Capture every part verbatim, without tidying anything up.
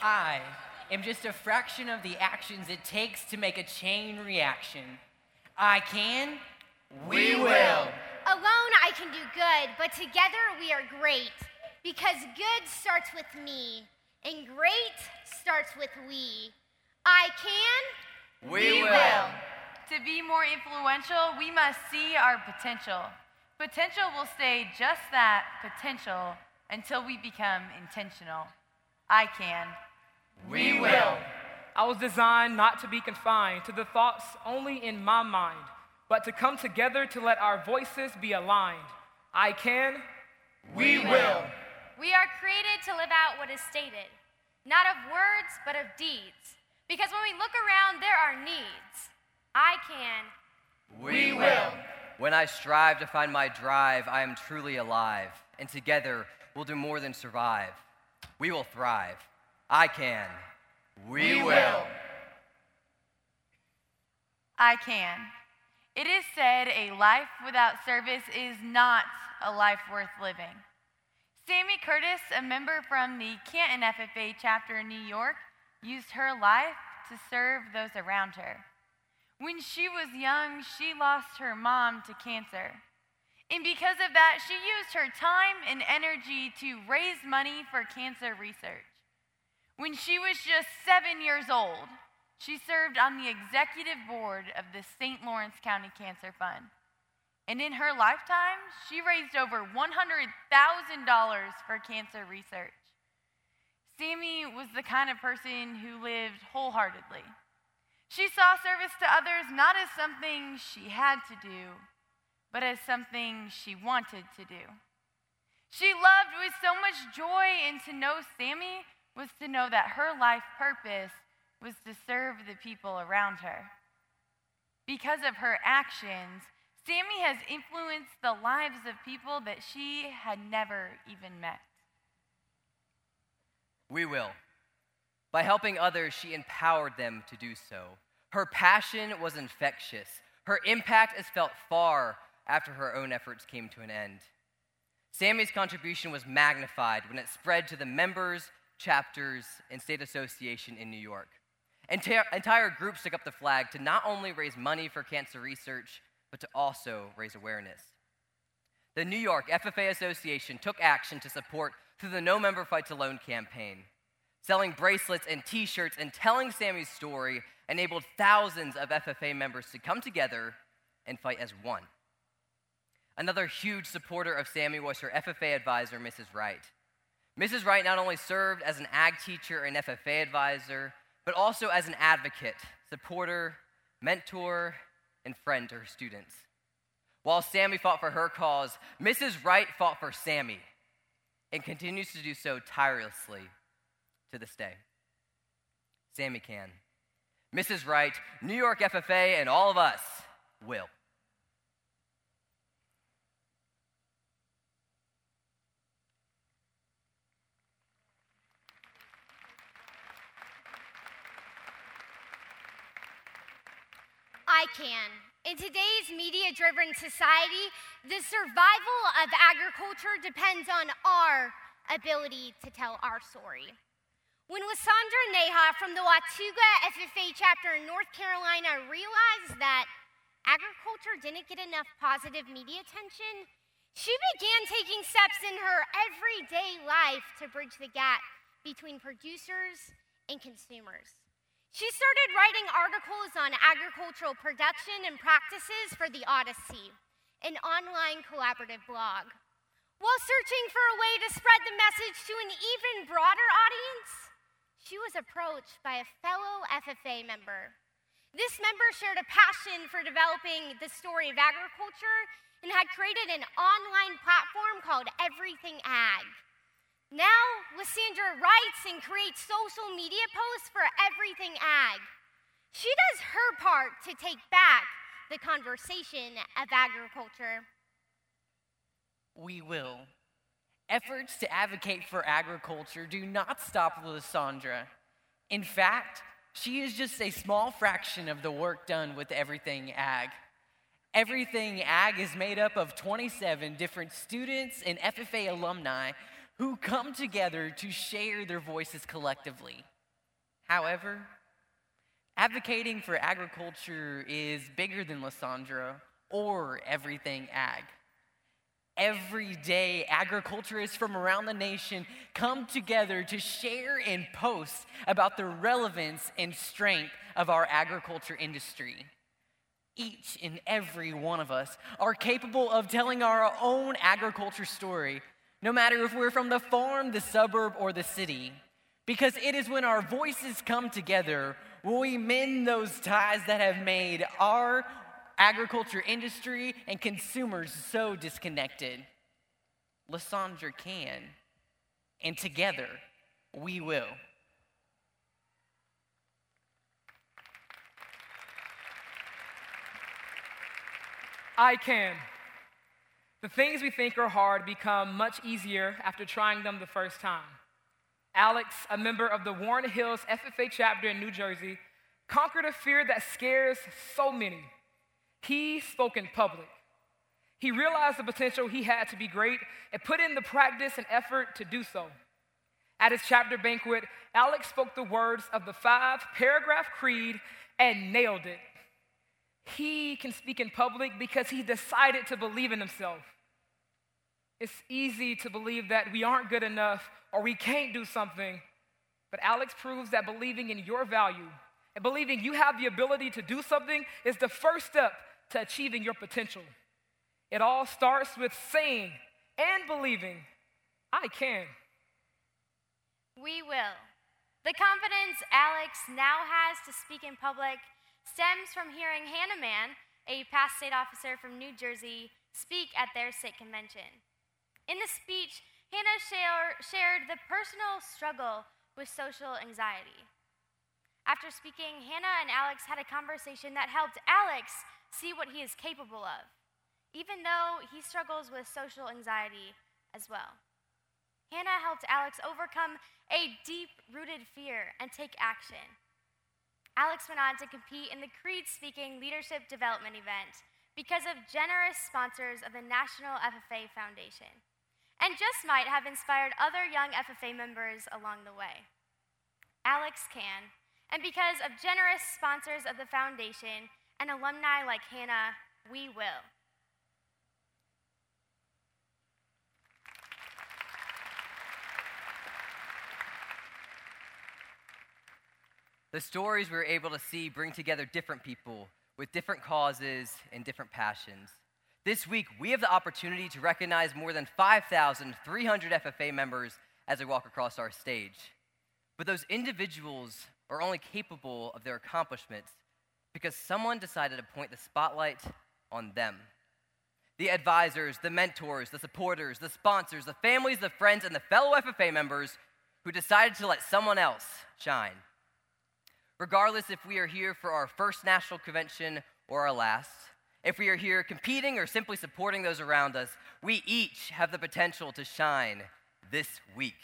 I am just a fraction of the actions it takes to make a chain reaction. I can, we will. Alone I can do good, but together we are great. Because good starts with me, and great starts with we. I can, we will. To be more influential, we must see our potential. Potential will stay just that, potential, until we become intentional. I can. We will. I was designed not to be confined to the thoughts only in my mind, but to come together to let our voices be aligned. I can. We will. We are created to live out what is stated, not of words, but of deeds. Because when we look around, there are needs. I can. We will. When I strive to find my drive, I am truly alive, and together we'll do more than survive. We will thrive. I can. We will. I can. It is said a life without service is not a life worth living. Sammy Curtis, a member from the Canton F F A chapter in New York, used her life to serve those around her. When she was young, she lost her mom to cancer. And because of that, she used her time and energy to raise money for cancer research. When she was just seven years old, she served on the executive board of the Saint Lawrence County Cancer Fund. And in her lifetime, she raised over one hundred thousand dollars for cancer research. Sammy was the kind of person who lived wholeheartedly. She saw service to others not as something she had to do, but as something she wanted to do. She loved with so much joy, and to know Sammy was to know that her life purpose was to serve the people around her. Because of her actions, Sammy has influenced the lives of people that she had never even met. We will. By helping others, she empowered them to do so. Her passion was infectious. Her impact is felt far after her own efforts came to an end. Sammy's contribution was magnified when it spread to the members, chapters, and state association in New York. Entire, entire groups took up the flag to not only raise money for cancer research, but to also raise awareness. The New York F F A Association took action to support through the No Member Fights Alone campaign. Selling bracelets and t-shirts and telling Sammy's story enabled thousands of F F A members to come together and fight as one. Another huge supporter of Sammy was her F F A advisor, Missus Wright. Missus Wright not only served as an ag teacher and F F A advisor, but also as an advocate, supporter, mentor, and friend to her students. While Sammy fought for her cause, Missus Wright fought for Sammy and continues to do so tirelessly to this day. Sammy can. Missus Wright, New York F F A, and all of us will. I can. In today's media-driven society, the survival of agriculture depends on our ability to tell our story. When Lysandra Neha from the Watauga F F A chapter in North Carolina realized that agriculture didn't get enough positive media attention, she began taking steps in her everyday life to bridge the gap between producers and consumers. She started writing articles on agricultural production and practices for the Odyssey, an online collaborative blog. While searching for a way to spread the message to an even broader audience, she was approached by a fellow F F A member. This member shared a passion for developing the story of agriculture and had created an online platform called Everything Ag. Now, Lysandra writes and creates social media posts for Everything Ag. She does her part to take back the conversation of agriculture. We will. Efforts to advocate for agriculture do not stop with Lysandra. In fact, she is just a small fraction of the work done with Everything Ag. Everything Ag is made up of twenty-seven different students and F F A alumni who come together to share their voices collectively. However, advocating for agriculture is bigger than Lysandra or everything ag. Every day, agriculturists from around the nation come together to share and post about the relevance and strength of our agriculture industry. Each and every one of us are capable of telling our own agriculture story, no matter if we're from the farm, the suburb, or the city. Because it is when our voices come together will we mend those ties that have made our agriculture industry and consumers so disconnected. Lysandra can, and together we will. I can. The things we think are hard become much easier after trying them the first time. Alex, a member of the Warren Hills F F A chapter in New Jersey, conquered a fear that scares so many. He spoke in public. He realized the potential he had to be great and put in the practice and effort to do so. At his chapter banquet, Alex spoke the words of the five-paragraph creed and nailed it. He can speak in public because he decided to believe in himself. It's easy to believe that we aren't good enough or we can't do something, but Alex proves that believing in your value and believing you have the ability to do something is the first step to achieving your potential. It all starts with saying and believing, I can. We will. The confidence Alex now has to speak in public stems from hearing Hannah Mann, a past state officer from New Jersey, speak at their state convention. In the speech, Hannah share, shared the personal struggle with social anxiety. After speaking, Hannah and Alex had a conversation that helped Alex see what he is capable of, even though he struggles with social anxiety as well. Hannah helped Alex overcome a deep-rooted fear and take action. Alex went on to compete in the Creed-speaking leadership development event because of generous sponsors of the National F F A Foundation, and just might have inspired other young F F A members along the way. Alex can, and because of generous sponsors of the foundation and alumni like Hannah, we will. The stories we were able to see bring together different people with different causes and different passions. This week, we have the opportunity to recognize more than five thousand three hundred F F A members as they walk across our stage. But those individuals are only capable of their accomplishments because someone decided to point the spotlight on them. The advisors, the mentors, the supporters, the sponsors, the families, the friends, and the fellow F F A members who decided to let someone else shine. Regardless if we are here for our first national convention or our last, if we are here competing or simply supporting those around us, we each have the potential to shine this week.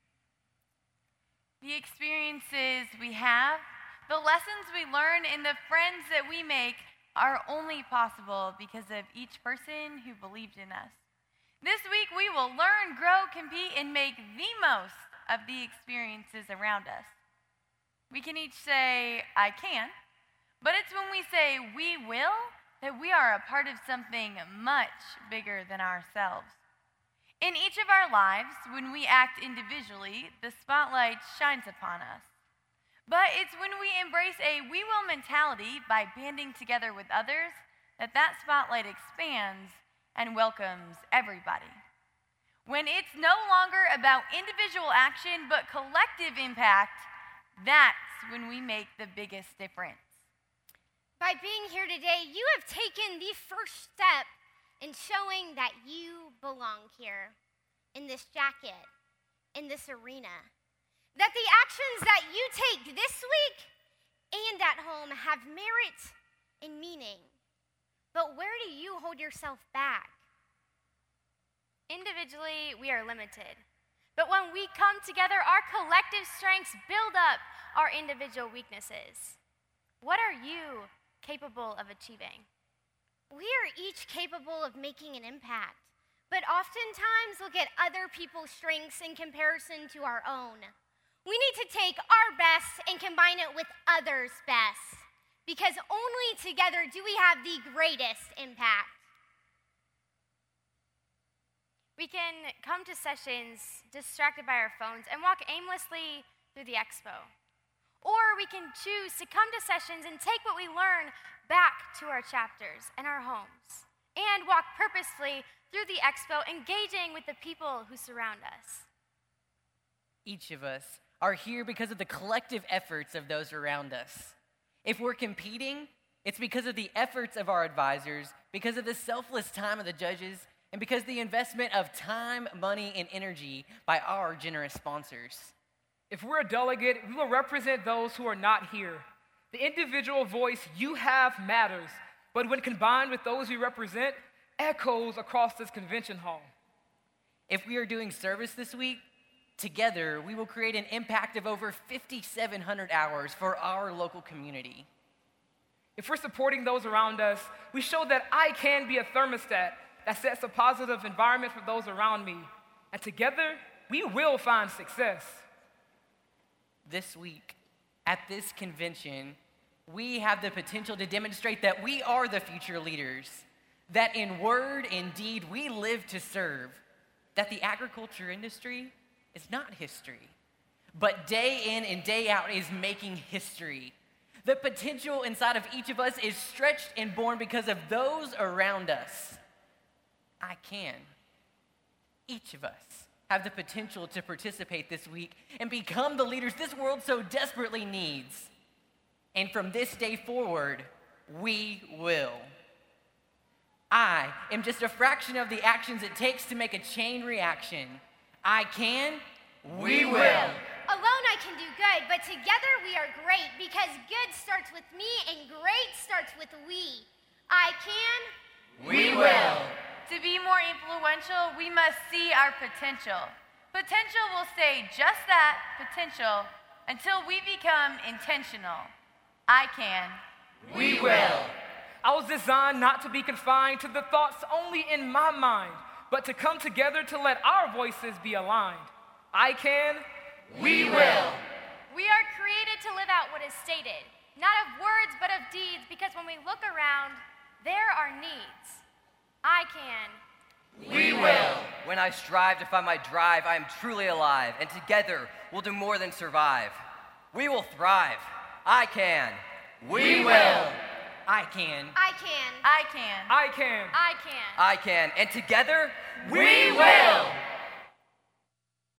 The experiences we have, the lessons we learn, and the friends that we make are only possible because of each person who believed in us. This week, we will learn, grow, compete, and make the most of the experiences around us. We can each say, I can, but it's when we say we will that we are a part of something much bigger than ourselves. In each of our lives, when we act individually, the spotlight shines upon us. But it's when we embrace a we will mentality by banding together with others that that spotlight expands and welcomes everybody. When it's no longer about individual action but collective impact, that's when we make the biggest difference. By being here today, you have taken the first step in showing that you belong here, in this jacket, in this arena. That the actions that you take this week and at home have merit and meaning. But where do you hold yourself back? Individually, we are limited. But when we come together, our collective strengths build up our individual weaknesses. What are you capable of achieving? We are each capable of making an impact. but oftentimes look at other people's strengths in comparison to our own. We need to take our best and combine it with others' best, because only together do we have the greatest impact. We can come to sessions distracted by our phones and walk aimlessly through the expo. Or we can choose to come to sessions and take what we learn back to our chapters and our homes, and walk purposefully through the expo, engaging with the people who surround us. Each of us are here because of the collective efforts of those around us. If we're competing, it's because of the efforts of our advisors, because of the selfless time of the judges, and because of the investment of time, money, and energy by our generous sponsors. If we're a delegate, we will represent those who are not here. The individual voice you have matters, but when combined with those we represent, echoes across this convention hall. If we are doing service this week, together we will create an impact of over fifty-seven hundred hours for our local community. If we're supporting those around us, we show that I can be a thermostat that sets a positive environment for those around me. And together, we will find success. This week, at this convention, we have the potential to demonstrate that we are the future leaders, that in word and deed we live to serve, that the agriculture industry is not history, but day in and day out is making history. The potential inside of each of us is stretched and born because of those around us. I can. Each of us have the potential to participate this week and become the leaders this world so desperately needs. And from this day forward, we will. I am just a fraction of the actions it takes to make a chain reaction. I can. We will. Alone I can do good, but together we are great, because good starts with me and great starts with we. I can. We will. To be more influential, we must see our potential. Potential will stay just that, potential, until we become intentional. I can. We will. I was designed not to be confined to the thoughts only in my mind, but to come together to let our voices be aligned. I can. We will. We are created to live out what is stated, not of words, but of deeds, because when we look around, there are needs. I can. We will. When I strive to find my drive, I am truly alive, and together we'll do more than survive. We will thrive. I can. We will. I can. I can. I can. I can. I can. I can. And together, We will.